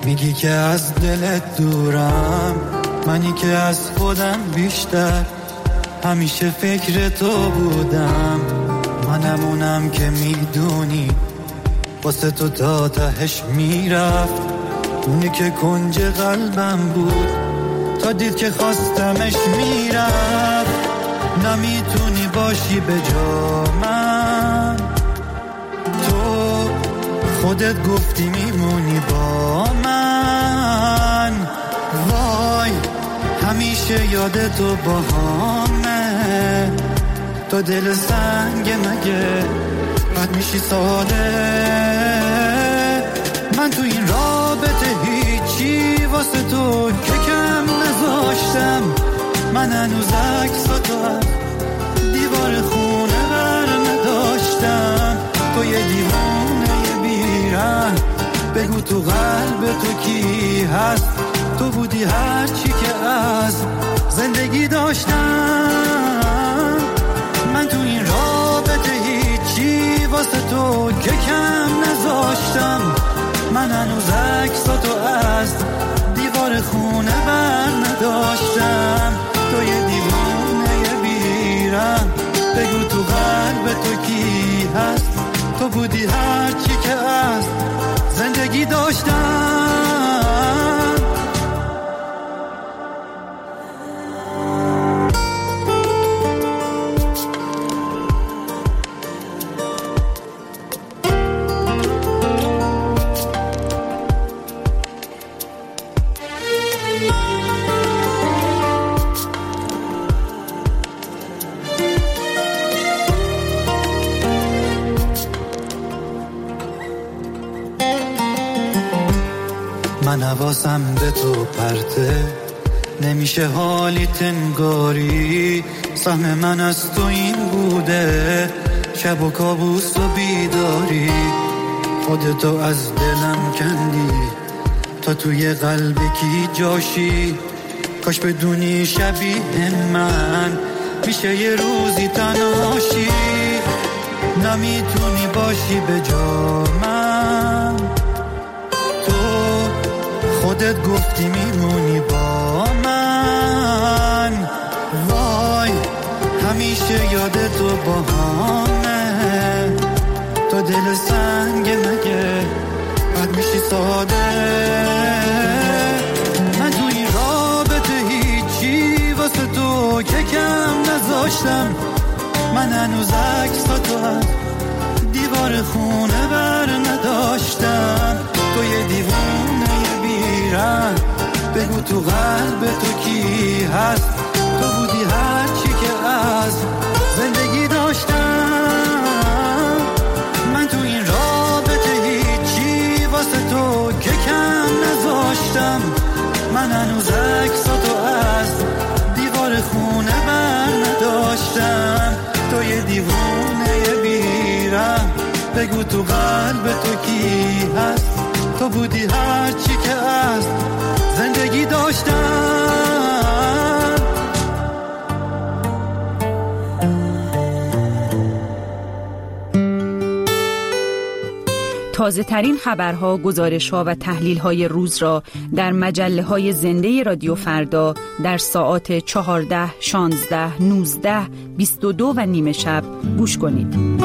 میگی که از دلت دورم، منی که از خودم بیشتر همیشه فکر تو بودم. منم اونم که میدونی واسه تو تا تهش میرفت، اونی که کنج قلبم بود تا دید که خواستمش میرفت. نمیتونی باشی به جا من، تو خودت گفتی میمونی با من. وای همیشه یاد تو باهامه، تو دل سنگ مگه بد میشی ساده. من تو این رابطه هیچی واسه تو که کم نذاشتم. من هنوز عکساتو از دیوار خونه بر نداشتم. تو یه دیوانه بیرن، بگو تو قلب تو کی هست. تو بودی هر چی که از زندگی داشتم. من تو این رابطه هیچی واسه تو که کم نذاشتم. من هنوز عکساتو از دیوار خونه بر نداشتم. تو یه دیوانه بیرم، بگو تو قلب تو کی هست. تو بودی هر چی که از زندگی داشتم. من حواسم به تو پرته، نمیشه حالی تنگاری. سهم من از تو این بوده، شب و کابوس و بیداری. خودتو از دلم کندی تا توی قلب کی جاشی. کاش بدونی شبیه من میشه یه روزی تنهاشی. نمیتونی باشی به جا من، خودت گفتی میمونی با من. وای همیشه یاد تو باهامه، تو دل سنگ مگه بد میشی ساده. من تو این رابطه هیچی واسه تو که کم نذاشتم. من هنوز عکساتو از دیوار خونه بر نداشتم. تو یه دیوانه بیرن، بگو تو قلب تو کی هست. تو بودی هر چی که از زندگی داشتم. من تو این رابطه هیچی واسه تو که کم نذاشتم. من هنوز عکساتو از دیوار خونه بر نداشتم. تو یه دیوانه بیرم، بگو تو قلب تو کی هست. تو بودی هر چی که از زندگی داشتم. تازه ترین خبرها، گزارش‌ها و تحلیل‌های روز را در مجله‌های زنده رادیو فردا در ساعات 14، 16، 19، 22 و نیم شب گوش کنید.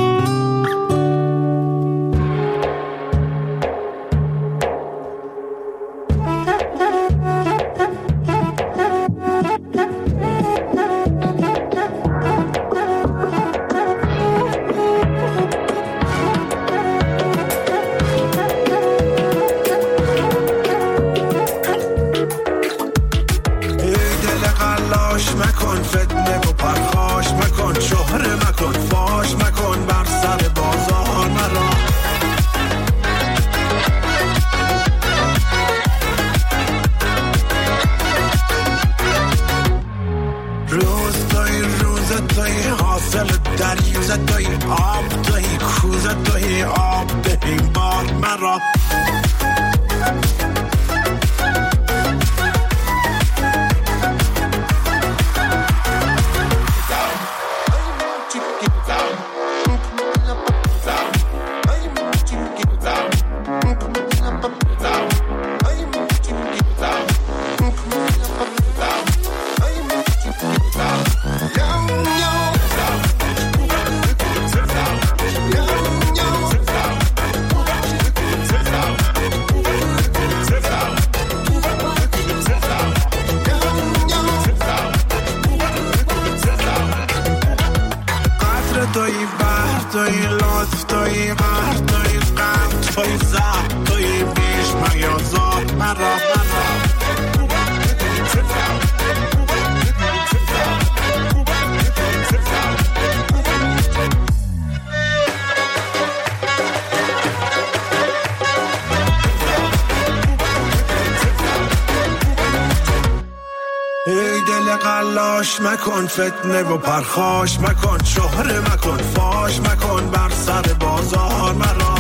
ای دل قلاش مکن فتنه و پرخاش مکن، شهره مکن فاش مکن بر سر بازار مرا.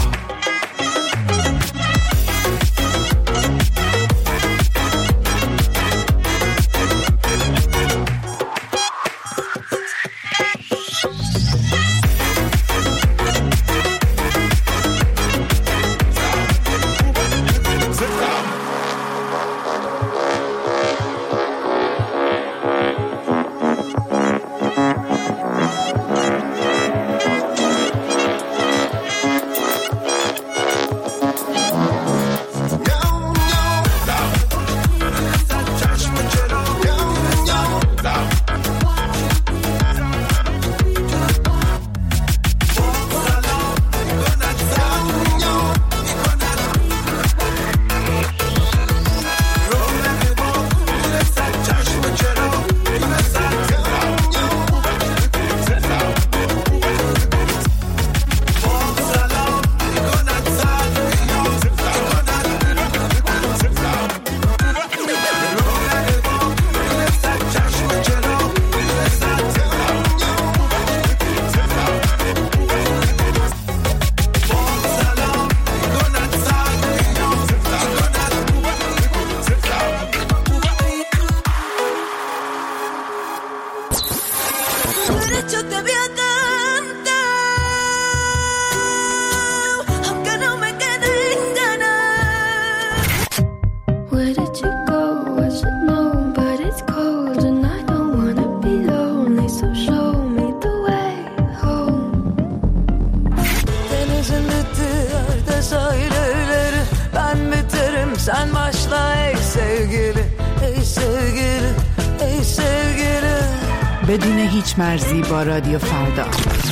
بدون هیچ مرزی با رادیو فردا.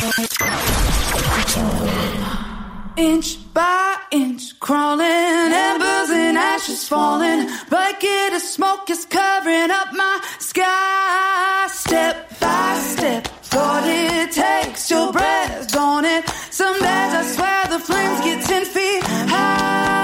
Inch by inch crawling, embers and ashes falling, bucket of smoke is covering up my sky. Step by step, what it takes, your breath, don't it? Some days I swear the flames get 10 feet high.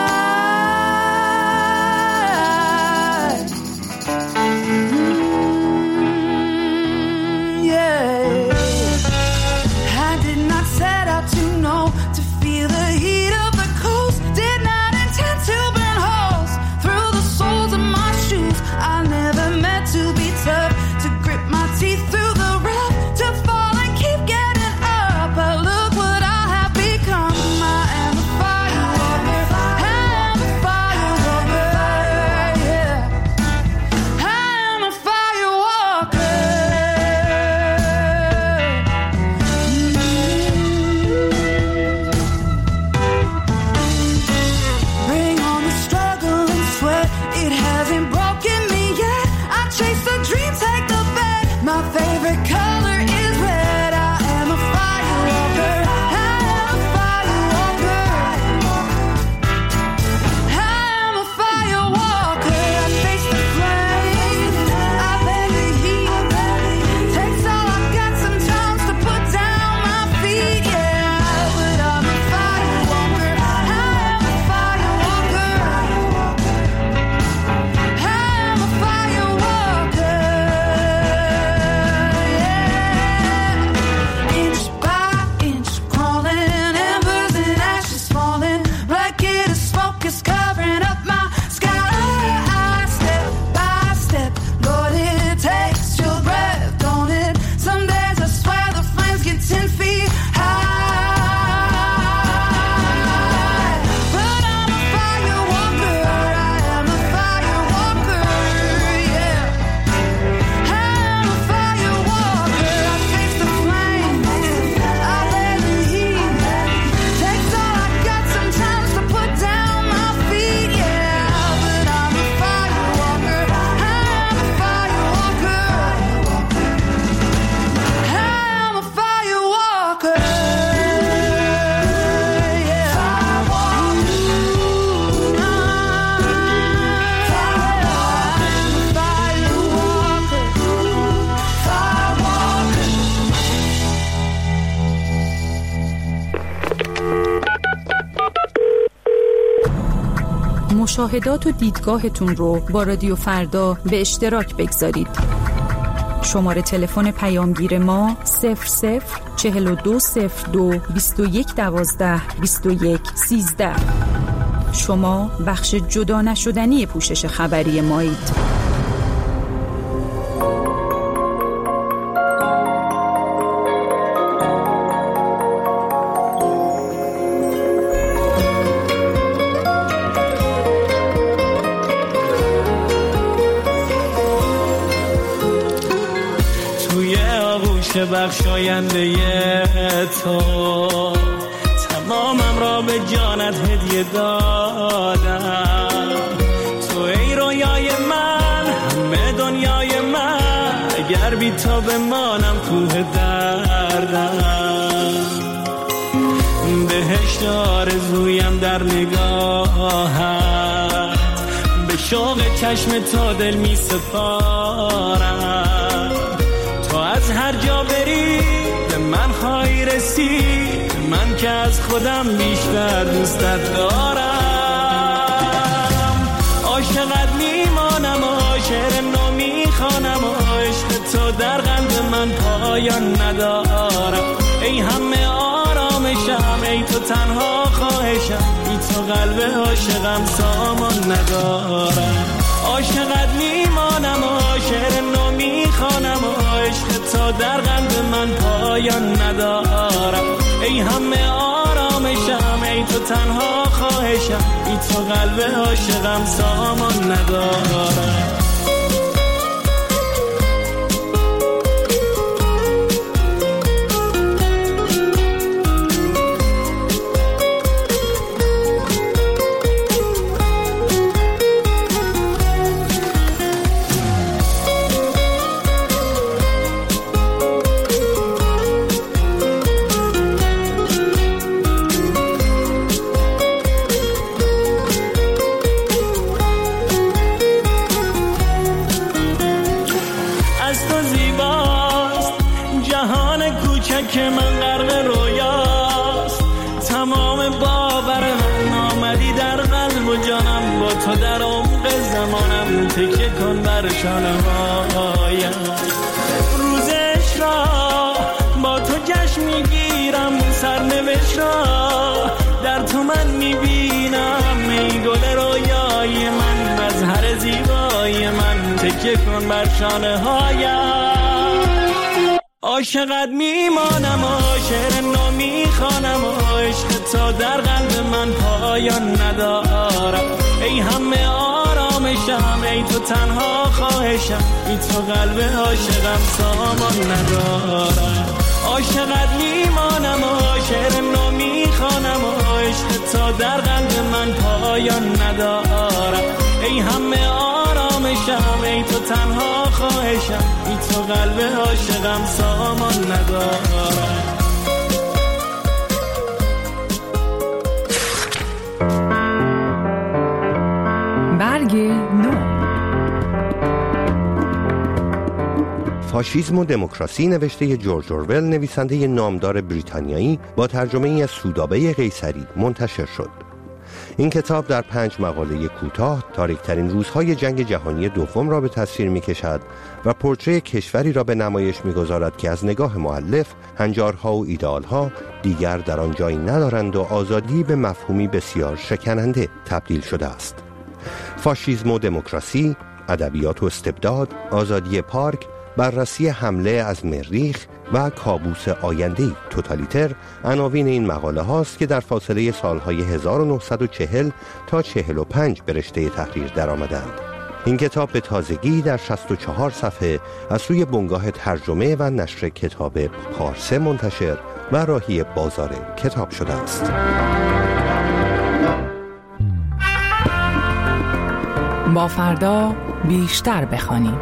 مشاهدات و دیدگاهتون رو با رادیو فردا به اشتراک بگذارید. شماره تلفن پیامگیر ما 004202 2112 2113. شما بخش جدا نشدنی پوشش خبری مایید. بخشاینده تو تمامم را به جانت هدیه دادم. تو ای رویای من، همه دنیای من، اگر بی تو بمانم کوه دردم. بهشت آرزویم در نگاهت، به شوق چشم تو دل می سپارم. تو از هر جا بری به من خواهی رسید، من که از خودم بیشتر دوستت دارم. عاشقت میمانم و شعر نو میخوانم و عشق تو در قلب من پایان ندارم. ای همه آرامشم، ای تو تنها خواهشم، ای تو قلب عاشقم سامان ندارم. عاشقت میمانم و شعر نو میخوانم و عشق تو در قلب من پایان ندارم. ای همه آرامشم، ای تو تنها خواهشم، ای تو قلب عاشقم سامان ندارم. که من غرق رویاست، تمام باور من آمدی در قلب و جانم. با تو در عمق زمانم تکیه کن بر شانه هایم. روزش را با تو جشن میگیرم، سرنوشت را در تو من میبینم. ای گل رویای من، مظهر زیبای من، تکیه کن بر شانه هایم. عاشقت میمانم و شعر نو میخوانم و عشق تو در قلب من پایان ندارم. ای همه آرامشم، ای تو تنها خواهشم، ای تو قلب عاشقم سامان ندارم. عاشقت میمانم و شعر نو میخوانم و عشق تو در قلب من پایان ندارم. ای همه آرامشم، ای تو تنها خواهشم، ای تو قلب عاشقم سامان ندارم. برگ نو. فاشیسم و دموکراسی نوشته جورج اورول، نویسنده نامدار بریتانیایی، با ترجمه از سودابه قیصری منتشر شد. این کتاب در 5 مقاله کوتاه تاریک‌ترین روزهای جنگ جهانی دوم را به تصویر می‌کشد و پورتری کشوری را به نمایش می‌گذارد که از نگاه مؤلف هنجارها و ایدئالها دیگر در آن جایی ندارند و آزادی به مفهومی بسیار شکننده تبدیل شده است. فاشیسم و دموکراسی، ادبیات و استبداد، آزادی پارک، بررسی حمله از مریخ و کابوس آینده‌ای توتالیتر عناوین این مقاله هاست که در فاصله سالهای 1940 تا 45 به رشته تحریر درآمدند. این کتاب به تازگی در 64 صفحه از سوی بنگاه ترجمه و نشر کتاب پارسه منتشر و راهی بازار کتاب شده است. با فردا بیشتر بخوانیم.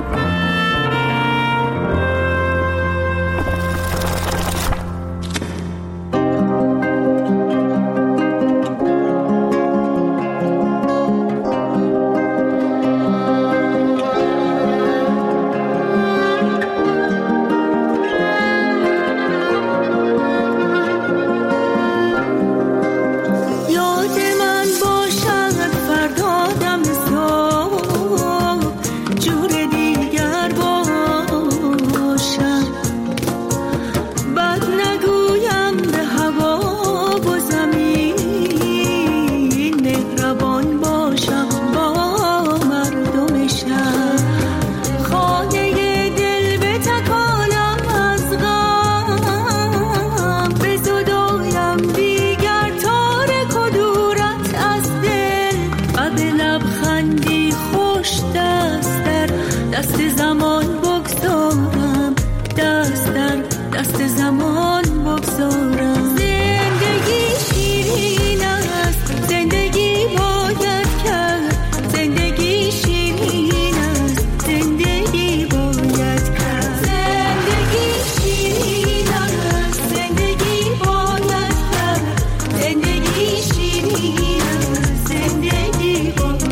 یاد من باشد فردا زمان بگذارم، دست در دست زمان بگذارم. زندگی شیرین است، زندگی باید کرد، زندگی شیرین است، زندگی باید کرد. زندگی شیرین است، زندگی باید کرد، زندگی شیرین است، زندگی باید کرد.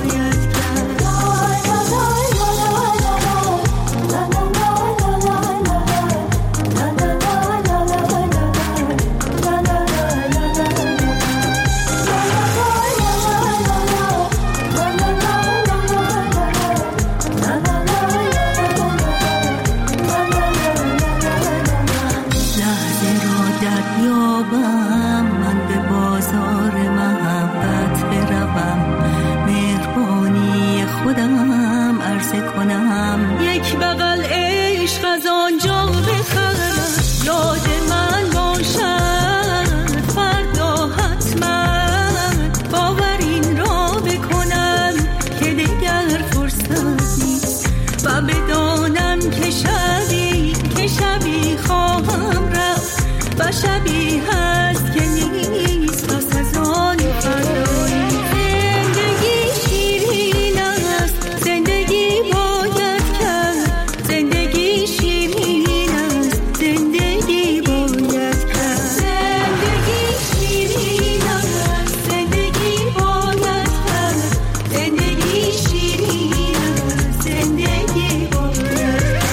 یک بغل عشق از آنجا بخرد، یاد من باشد فردا حتما، باور این را بکنم که دیگر فرصت نیست و بدانم که شبی خواهم رفت و شبی هست که نیست پس از آن فردایی. زندگی شیرین است، زندگی باید کرد، زندگی شیرین است، زندگی باید کرد. زندگی شیرین است، زندگی باید کرد، زندگی شیرین است، زندگی باید کرد.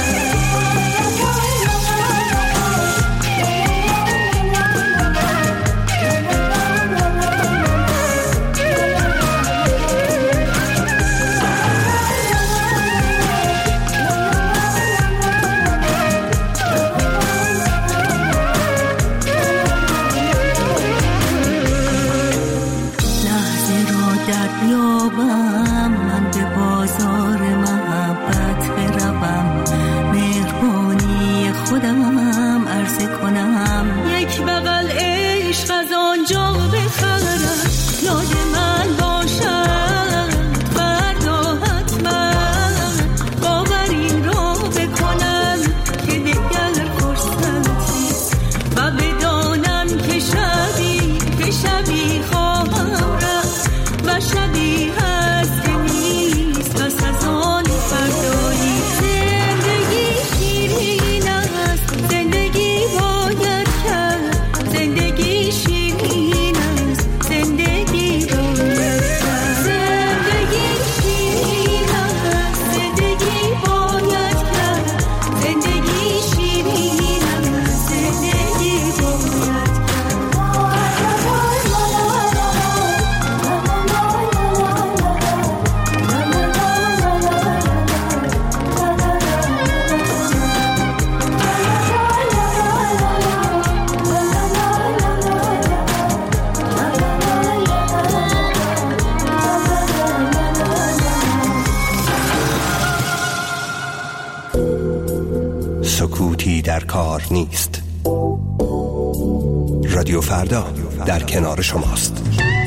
من به بازار محبت بروم، مهربانی خودم عرضه کنم. یک بغل عشق از آنجا بخرد، یاد من باشد فردا حتما، باور این را بکنم که دیگر فرصت نیست و بدانم که شبی خواهم رفت و شبی هست که نیست پس از آن فردایی. زندگی شیرین است، زندگی باید کرد، زندگی شیرین است، زندگی باید کرد. زندگی شیرین است، زندگی باید کرد، زندگی شیرین است، زندگی باید کرد. سکوتی در کار نیست. رادیو فردا در کنار شماست.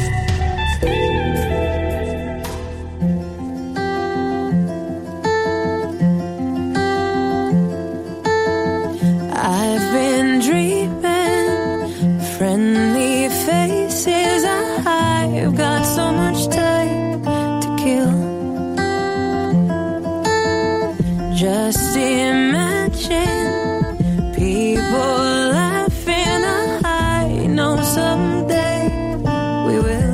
I've been dreaming friendly faces. I've got so much time to kill. Just imagine people laughing. I know someday we will.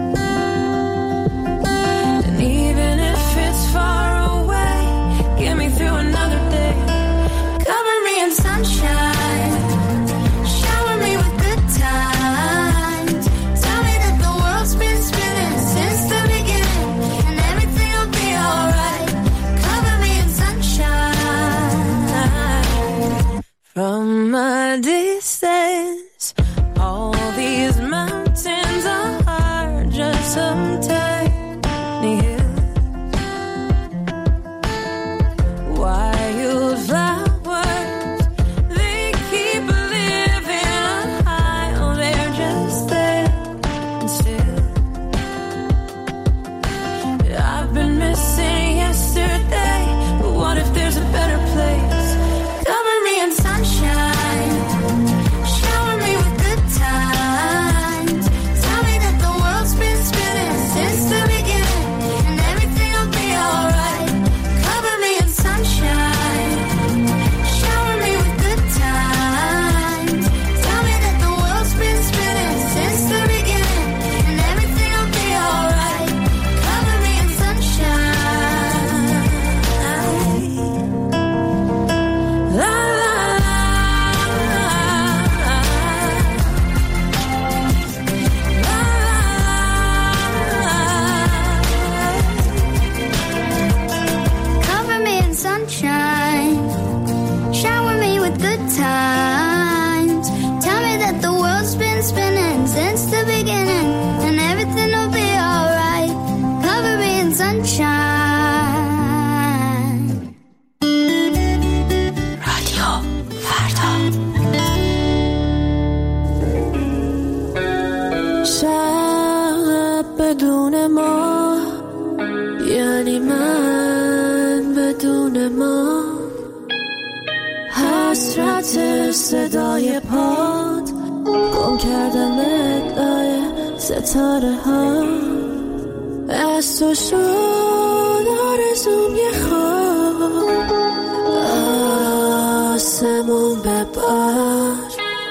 And even if it's far away, get me through another day. Cover me in sunshine, shower me with good times. Tell me that the world's been spinning since the beginning, and everything will be alright. Cover me in sunshine. حسرت صدای پاد گم کردم ادای ستاره ها از تو شد آرزوم یه خواب آسمون ببر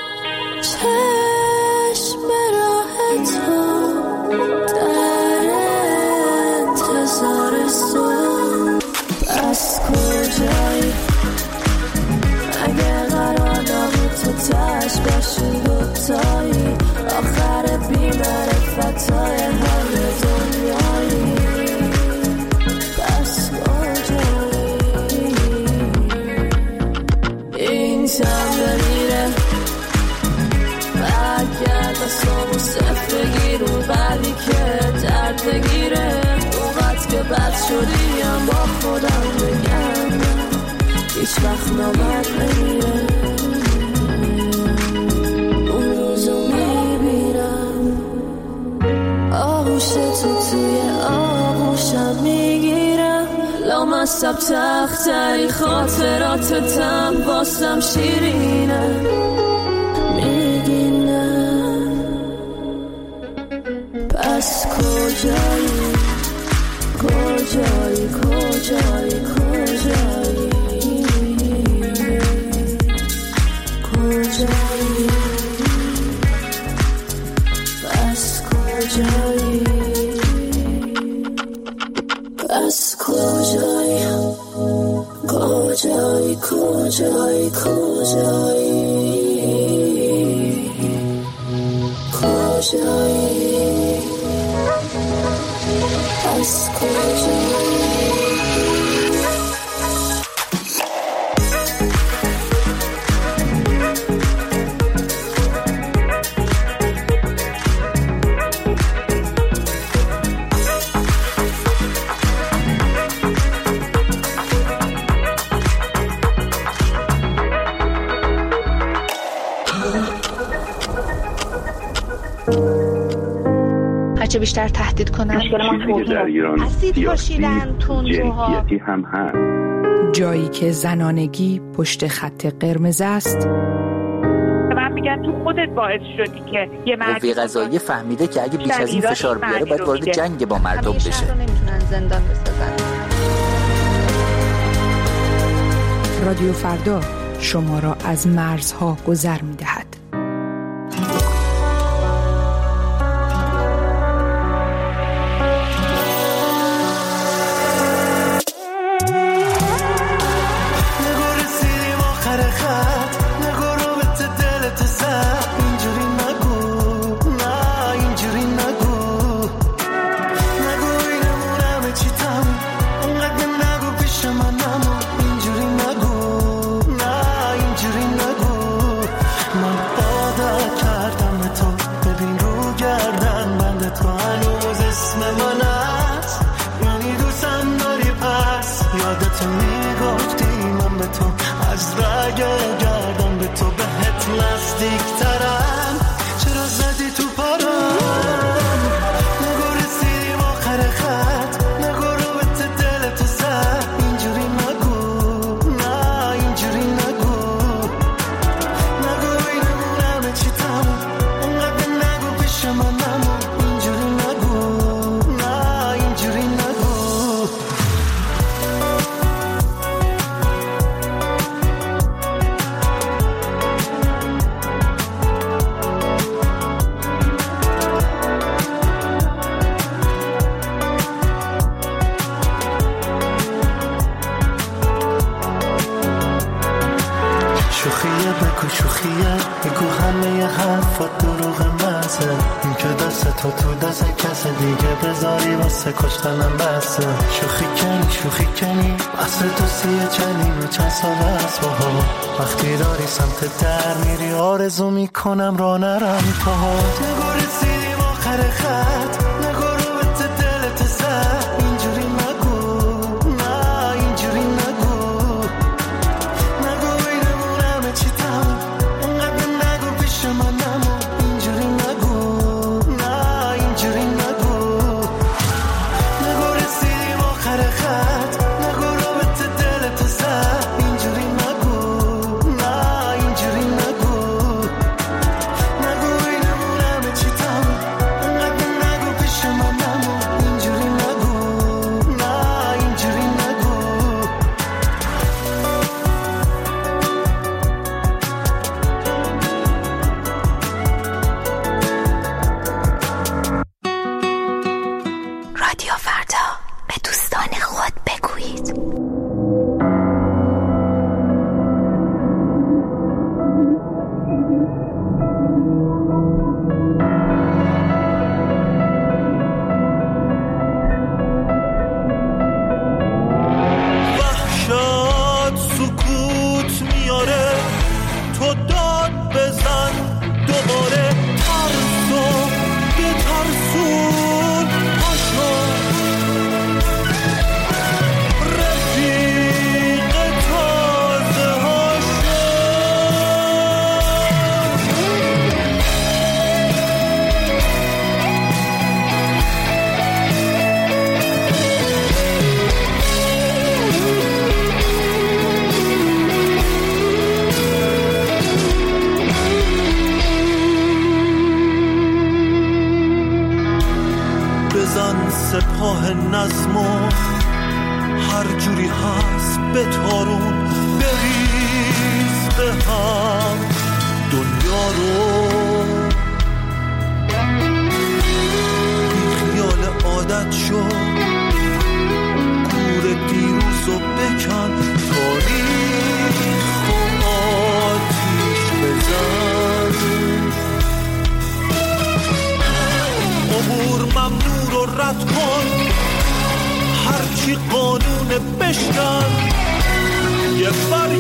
چشم راه تو در انتظار سون بس کجایی اگه قرار نبود تو تش باشیم دوتایی آخر بی‌معرفتای همه دنیایی بس کجایی این تم بمیره برگرد دستامو صفر بگیر اون بعدی که درد بگیره اونقدر که بد شدیم با خودم بگم هیچ وقت نامد نمیره اون روزو میبینم آغوش تو توی آغوشم میگیرم لامصب تختری خاطراتتم واسم شیرینه میگینم پس کجایی کجایی کجایی کجایی کجایی پس کجایی پس کجایی کجایی کجایی کجایی کجایی پس کجایی هرچه بیشتر تهدید کنن چیزی در ایران سیاسی جنسیتی هم هست جایی که زنانگی پشت خط قرمز است من میگن تو خودت باعث شدی که یه قوه قضاییه فهمیده که اگه بیش از این فشار بیاره باید وارد جنگ با مردم بشه نمیتونن زندان بسازن. رادیو فردا شما را از مرزها گذر می‌دهد. کشتنم بسه شوخی کنی اصل تو سیه چنین و چند سال از باها وقتی داری سمت در میری آرزو میکنم را نرم پاها نگو رسیدیم آخر خط نگو رو به دلت زد اینجوری نگو نه اینجوری نگو اینمون همه چی تموم انقدر نگو پیش من نمو اینجوری نگو نه اینجوری نگو خط نگو رو به دلت زد اینجوری نگو نه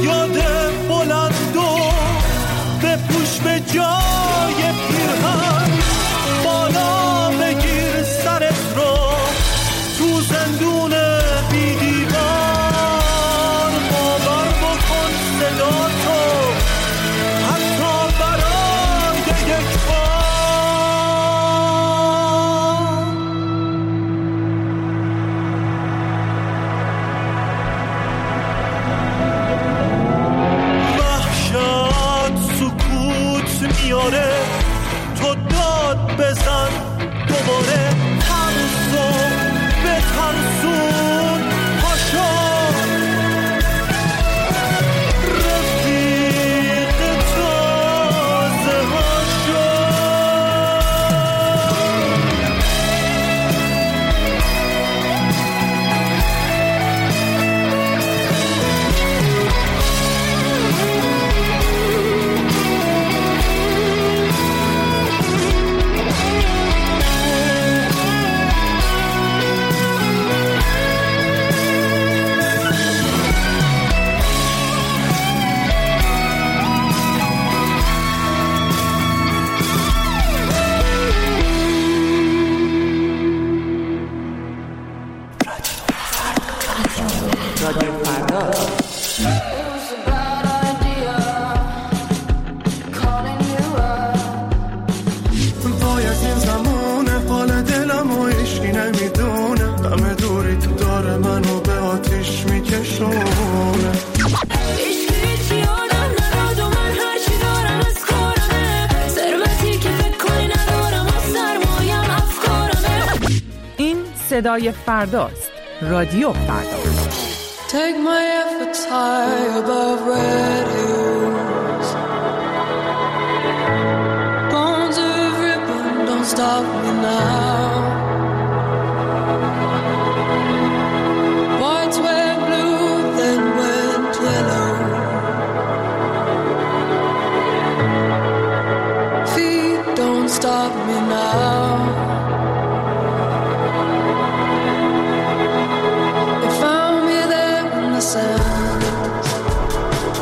سجاده بلند و بپوش به جای پیرهن، بالا بگیر سرت رو تو زندون بی دیوار، باور بکن صدا تو حتی برای یک بار. وحشت سکوت میاره، تو داد بزن دوباره، ترسو به ترسون پاشو، رفیق تازه هاشو. صدای فرداست. رادیو فردا. Take my efforts high above red hills. Bones of ribbon, don't stop me now. Whites went blue, then went yellow. Feet don't stop me now. They found me there in the sand.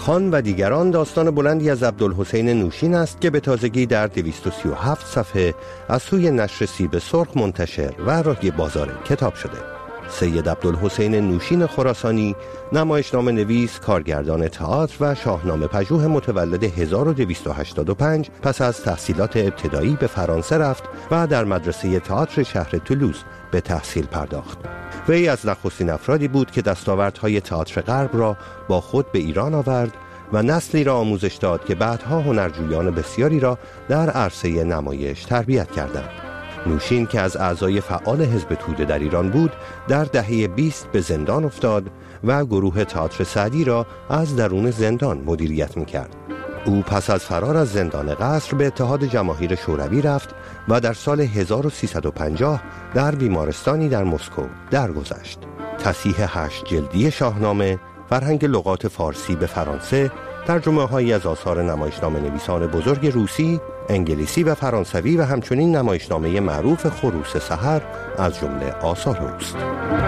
خان و دیگران داستان بلندی از عبدالحسین نوشین است که به تازگی در 237 صفحه از سوی نشر سیب سرخ منتشر و راهی بازار کتاب شده. سید عبدالحسین نوشین خراسانی، نمایشنامه نویس، کارگردان تئاتر و شاهنامه پژوه متولد 1285 پس از تحصیلات ابتدایی به فرانسه رفت و در مدرسه تئاتر شهر تولوز به تحصیل پرداخت. وی از نخستین افرادی بود که دستاوردهای تئاتر غرب را با خود به ایران آورد و نسلی را آموزش داد که بعدها هنرجویان بسیاری را در عرصه نمایش تربیت کردند. نوشین که از اعضای فعال حزب توده در ایران بود، در دهه 20 به زندان افتاد و گروه تئاتر سعدی را از درون زندان مدیریت می‌کرد. او پس از فرار از زندان قصر به اتحاد جماهیر شوروی رفت و در سال 1350 در بیمارستانی در مسکو درگذشت. تصحیح 8 جلدی شاهنامه، فرهنگ لغات فارسی به فرانسه، ترجمه‌هایی از آثار نمایشنامه نویسان بزرگ روسی، انگلیسی و فرانسوی و همچنین نمایشنامه معروف خروس سحر از جمله آثار اوست.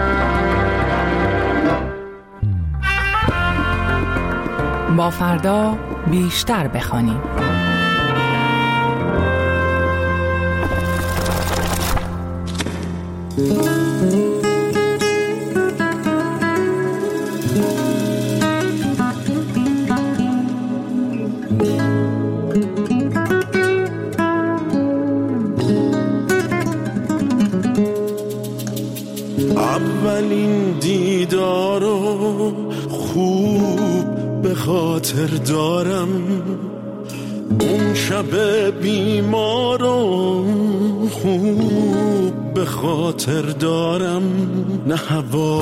با فردا بیشتر بخوانیم. اولین دیدارو خوب به خاطر دارم، اون شب بیمارو خوب به خاطر دارم. نه هوا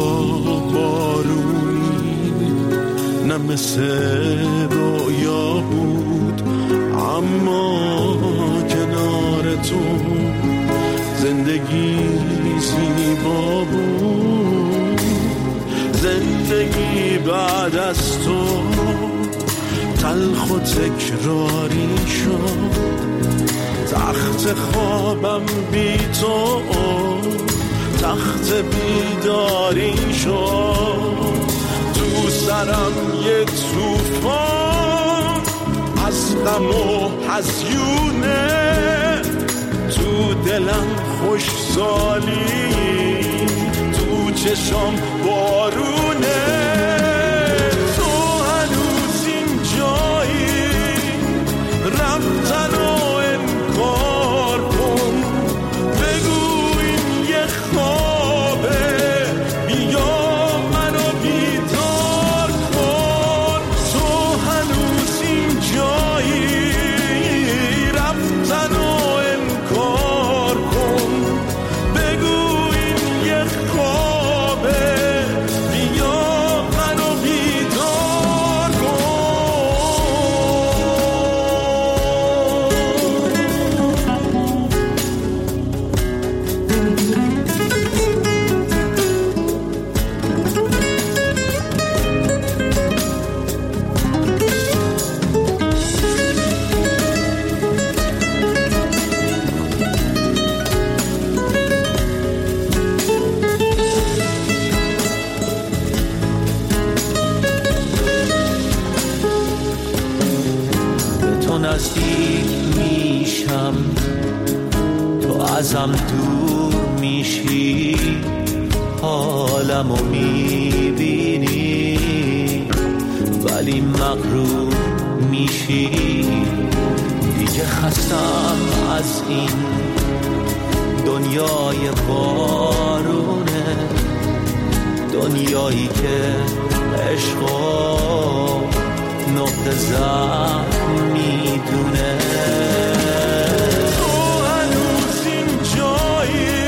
بارونی نه مثل رویا بود، اما کنار تو زندگی زیبا بود. زندگی بعد از تو تلخ و تکراری شد، تخت خوابم بی تو تخت بیداری شد. تو سرم یه طوفان از غم و هزیونه، تو دلم خوش سالی، تو چشم بارونه. تو هنوز این جایی رفتن و انکار کن، بگو این یه خوابه، بیا منو بیدار کن. تو هنوز این جایی رفتن و انکار کن، بگو این یه خوابه، بیا منو بیدار کن. تو نزدیک میشم، تو ازم دور میشی، حالمو میبینی ولی مغرور میشی. دیگه خستم از این دنیای بارونه، دنیایی که عشقو نقطه ضعف میدونه. تو هنوز این جایی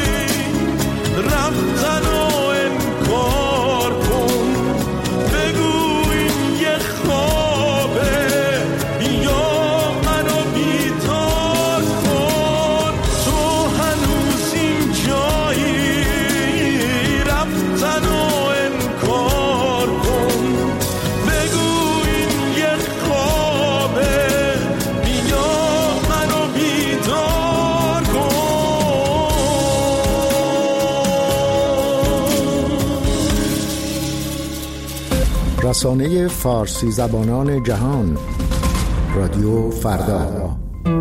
رفتن و انکار کن، بگو این یه خوابه، بیا منو بیدار کن. تو هنوز این جایی رفتن و انکار کن، بگو این یه خوابه، بیا رسانه فارسی زبانان جهان، رادیو فردا.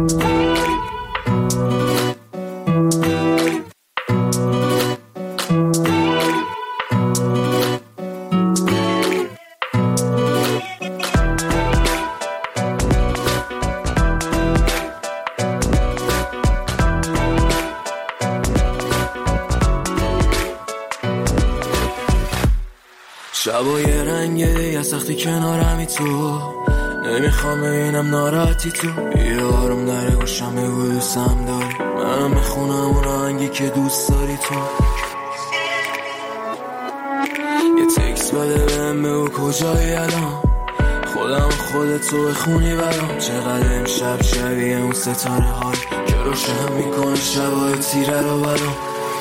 شبای رنگ دیگه سختی کنارمی تو، نمیخوام ببینم ناراحتی تو. یه آروم داره گوشم بگو دوستم داری، منم میخونم اون آهنگی که دوست داری تو. یه تکست بده بهم بگو کجایی الان، خودتو بخونی برام. چقدر امشب شبیه اون ستاره های که روشن میکنه شبای تیره رو برام.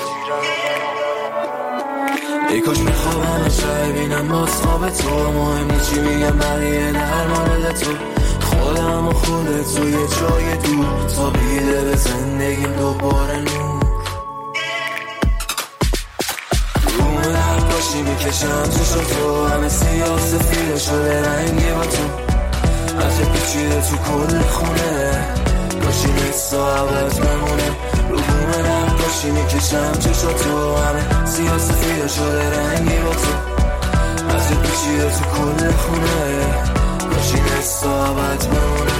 ای کاش میخوابم شب ببینم باز خواب تو، مهم نیست چی میگم بقیه در مورد تو. خودم و خودتو یه جای دور، تا بیده به زندگیم دوباره نور. روم نقاشی میکشم چشم تو، همه سیاه سفیده شده رنگی با تو. عطر پیچیده تو کل خونه، کاشی نسا عوض بمونه. روم نقاشی میکشم چشم تو، همه سیاه سفیده شده رنگی با تو. عطر پیچیده تو کل خونه، کاشی نسا عوض بمونه.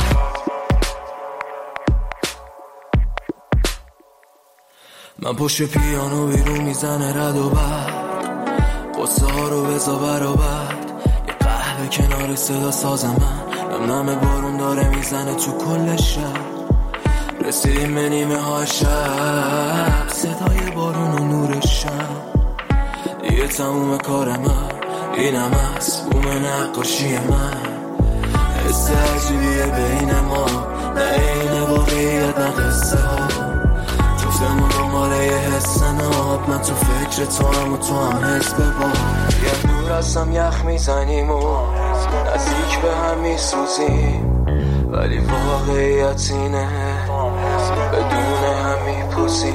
من پشت پیانو بیرون میزنه رد و برد، قصه ها رو بزا برابر. یه قهوه کنار صدا ساز من، نم بارون داره میزنه تو کل شب. رسیدیم به نیمه های شب، صدای بارون و نور شب. دیگه تموم کار من اینم هست، بوم نقاشی من. حس عجیبیه بین ما، نه این واقعیت نه قصه ها. جفتمون دنباله یه حس ناب، من تو فکر تو هم و تو هم حس ببار. یه دور هستم یخ میزنیم و نزدیک به هم میسوزیم، ولی واقعیت اینه بدون هم میپوزیم.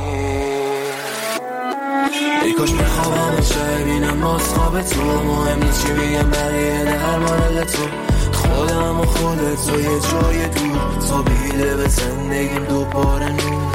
ای کاش میخوابم ببینم باز خواب تو، مهم نیست چی بگم بقیه در مورد تو. خودم و خودتو یه جای دور، تا بیده به زندگیم دوباره نور.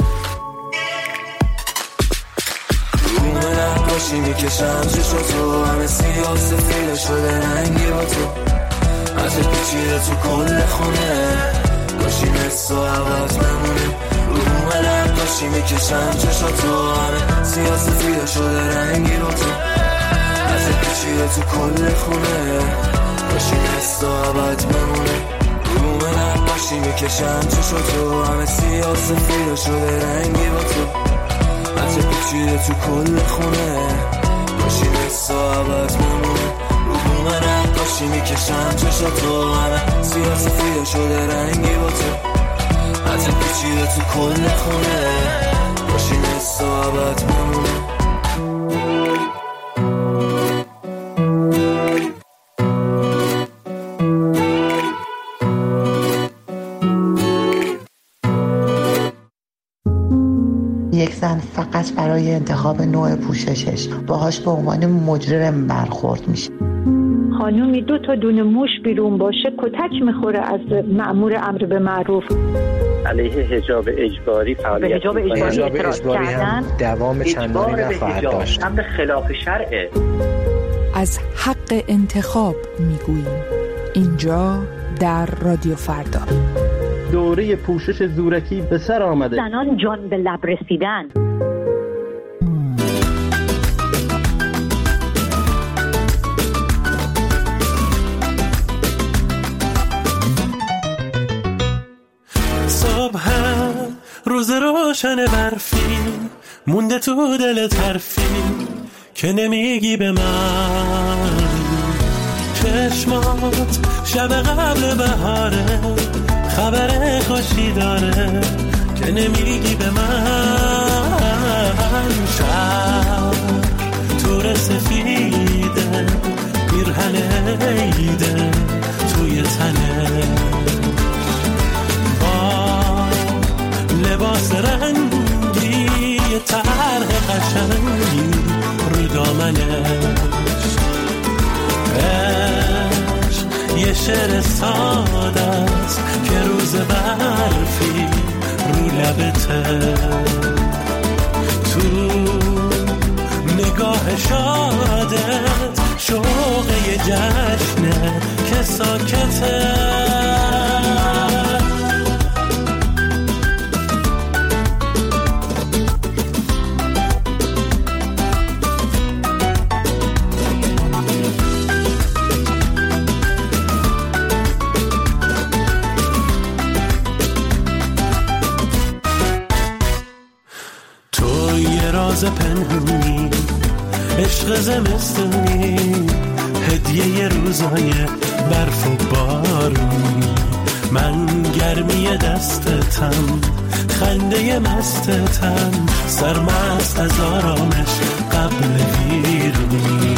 روم نقاشی میکشم چشم تو، همه سیاه سفیده شده رنگی با تو. عطر پیچیده تو کل خونه، کاشی نسا عوض بمونه. روم نقاشی میکشم چشم تو، همه سیاه سفیده شده رنگی با تو. عطر پیچیده تو کل خونه، کاشی نسا عوض بمونه. روم نقاشی میکشم چشم تو، همه سیاه سفیده شده رنگی با تو. عطر پیچیده تو کل خونه، کاشی نسا عوض بمونه. روم نقاشی میکشم چشم تو، همه سیاه سفیده شده رنگی با تو. عطر پیچیده تو کل خونه، کاشی نسا عوض بمونه. یک زن فقط برای انتخاب نوع پوششش باهاش به عنوان مجرم برخورد میشه. خانومی 2 تا دونه موش بیرون باشه کتک میخوره از مأمور امر به معروف. علیه حجاب اجباری فعالیت حجاب اجباری هم دوام چندانی نخواهد داشت. امر خلاف شرعه. از حق انتخاب میگوییم اینجا در رادیو فردا. دوره پوشش زورکی به سر آمده. زنان جان به لب رسیدن. صبح روز روشن برفی مونده تو دل طرفی که نمیگی به من. چشمات شب قبل بهاره، خبر خوشی داره که نمیگی به من. شب تور سفیده، پیرهن عیده توی تنه، با لباس رنگی طرح قشنگی رو دامنش. یه شعر ساده است که روز برفی رو لبته، تو نگاه شادت شوق یه جشنه که ساکته. راز پنهونی، عشق زمستونی، هدیه روزای برف و بارونی، من گرمی دستتم، خنده مستتم، سرمست از آرامش قبل ویرونی.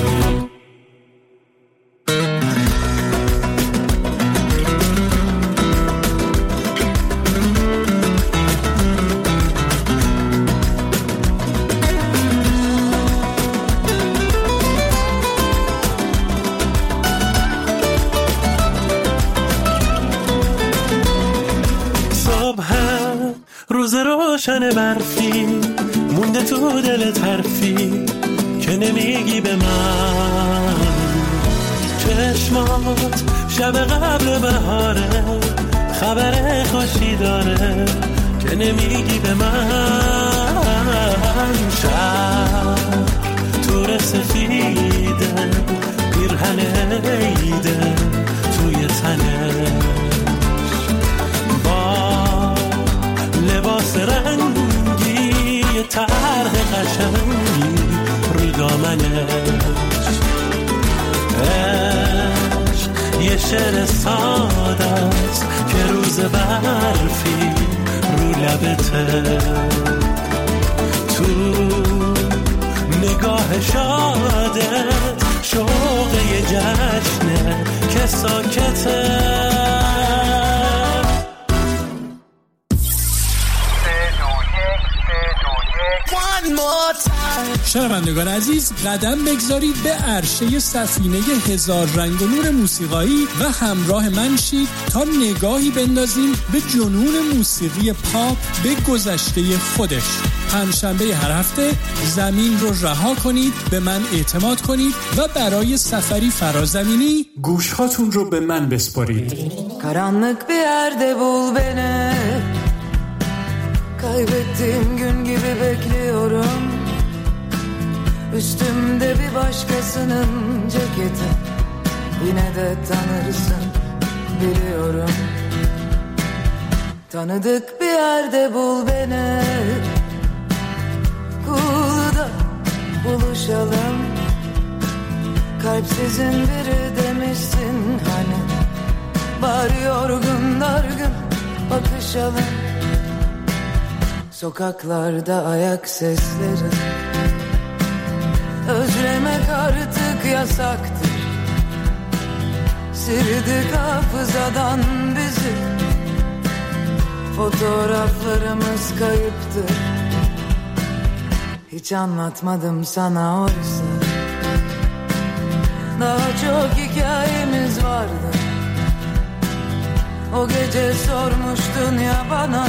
روز روشن برفی مونده تو دلت حرفی که نمیگی به من، چشمات شب قبل بهاره خبر خوشی داره که نمیگی به من، شب تور سفیده پیرهن عیده توی تنه لباس رنگی طرح قشنگی رو دامنش، عشق یه شعر ساده است که روز برفی رو لبته، تو نگاه شادت شوق یه جشنه که ساکته. شنوندگان عزیز، قدم بگذارید به عرشه سفینه هزار رنگ و نور موسیقایی و همراه من شید تا نگاهی بندازیم به جنون موسیقی پاپ به گذشته خودش. پنجشنبه هر هفته زمین رو رها کنید، به من اعتماد کنید و برای seferi فرازمینی گوشهاتون رو به من بسپارید. Karanlık bir yerde bul beni, kaybettiğim gün gibi bekliyorum. Üstümde bir başkasının ceketi, yine de tanırsın biliyorum. Tanıdık bir yerde bul beni, Kulu'da buluşalım. Kalpsizin biri demişsin hani, bari yorgun dargın bakışalım. Sokaklarda ayak sesleri, özlemek artık yasaktır. Sildik hafızadan bizi, fotoğraflarımız kayıptır. Hiç anlatmadım sana oysa, daha çok hikayemiz vardı. O gece sormuştun ya bana,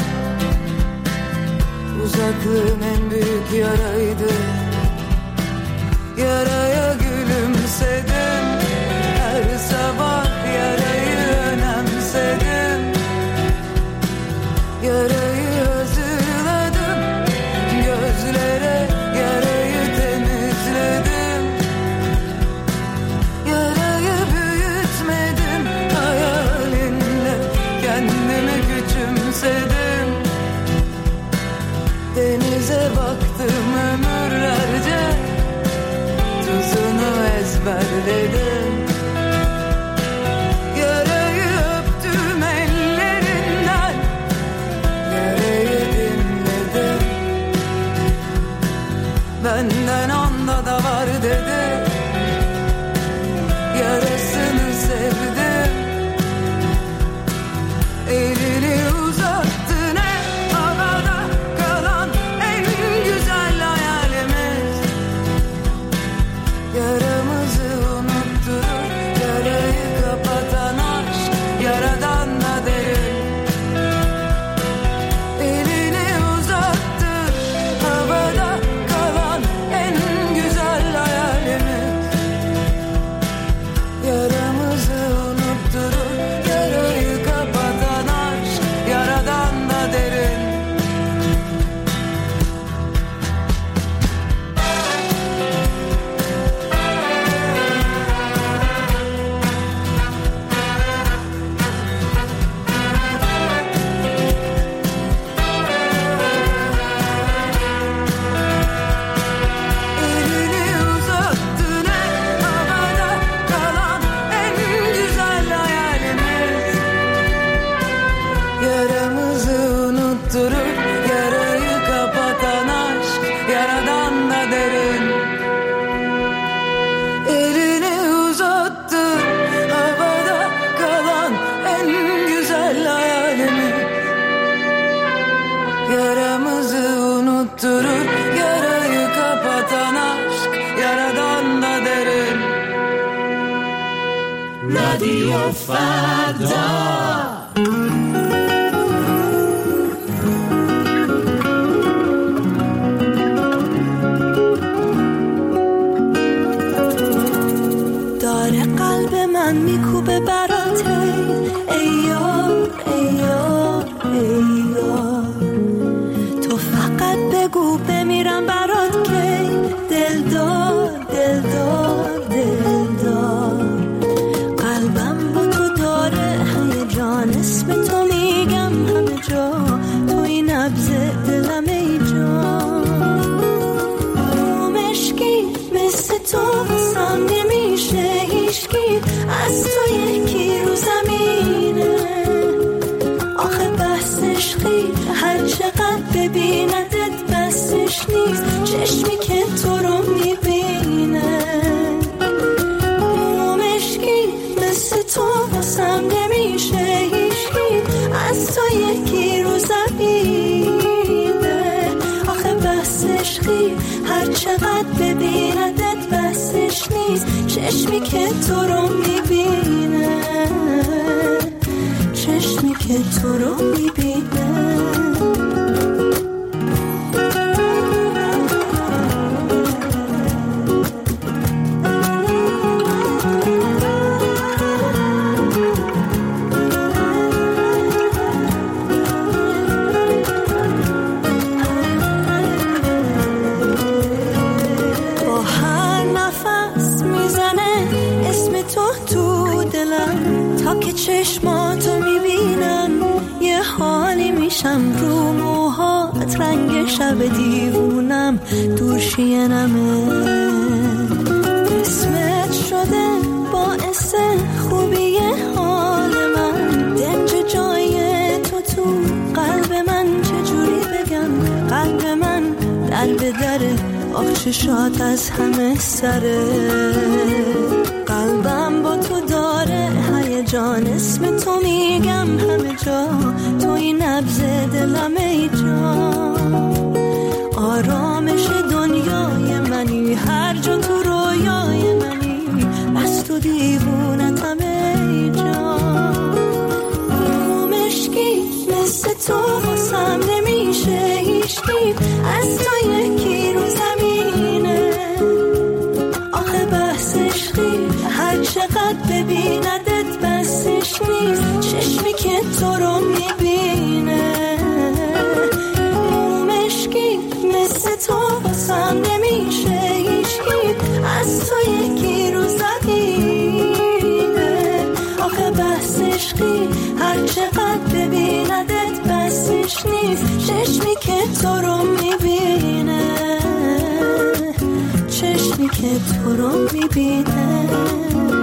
uzaklığın en büyük yaraydı. Yaraya gülümsedim, her sabah yarayı önemsedim. Yarayı hazırladım, gözlere yarayı temizledim. Yarayı büyütmedim, hayalinle kendimi küçümsedim. Denize baktım ömürlerce, tuzunu ezberledim. Yarayı öptüm ellerinden, yarayı dinledim. Benden onda da var dedi, yarasını sevdim. Elini uzattı ne havada kalan en güzel hayalimiz. Yaramızı unutturur رادیو فردا. داره قلب من میکوبه براته ای یار ای یار ای یار، تو فقط بگو بمیرم برات که دلدار دلدار دلدار. قلبم با تو داره هیجان، اسم تو میگم همه جا، تو این نبض دلم ای جان. مشکی مثل تو واسم نمیشه هیچکی، از تو یکی رو زمینه. آخه بحث عشقی هر چقدر ببیندت بسش نیست، چشمی که تو رو میبینه. مشکی مثل تو واسم نمیشه هیچکی، از تو یکی رو زمینه. آخه بحث عشقی هر چقدر ببیندت بسش نیست، چشمی که تو رو میبینه، چشمی که تو رو میبینه. چشماتو میبینم یه حالی میشم، رو موهات رنگ شب دیوونم دور شینمه. اسمت شده باعث خوبی حال من، دنج جای تو قلب من، چجوری بگم قلب من در به دره، آخ چشات از همه سره. قلبم با تو داره هیجان، اسم تو میگم همه جا، تو این نبض دلم ای جان. آرامش دنیای منی، هر جا تو رویای منی، بس تو دیوونتم ای جان. مشکی مثل تو واسم نمیشه هیچکی، از تو یکی رو زمینه. آخه بحث عشقی هر چقدر ببیندت بسش نیست، چشمی که تو رو میبینه. مشکی مثل تو واسم نمیشه هیچکی، از تو یکی رو زمینه. آخه بحث عشقی هر چقدر ببیندت بسش نیست، چشمی که تو رو میبینه، چشمی که تو رو میبینه.